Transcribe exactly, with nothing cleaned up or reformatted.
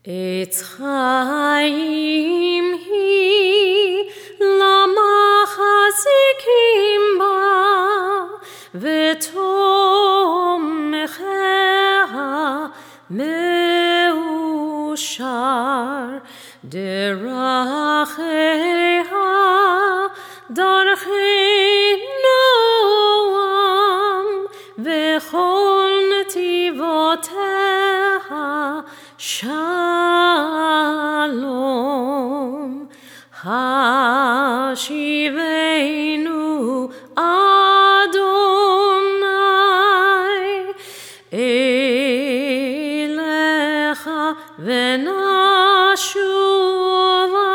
עץ חיים היא למחזיקים בה, ותומכיה מאושר. דרכיה דרכי נועם, וכל נתיבותיה שלום. השיבנו אדוני אליך ונשובה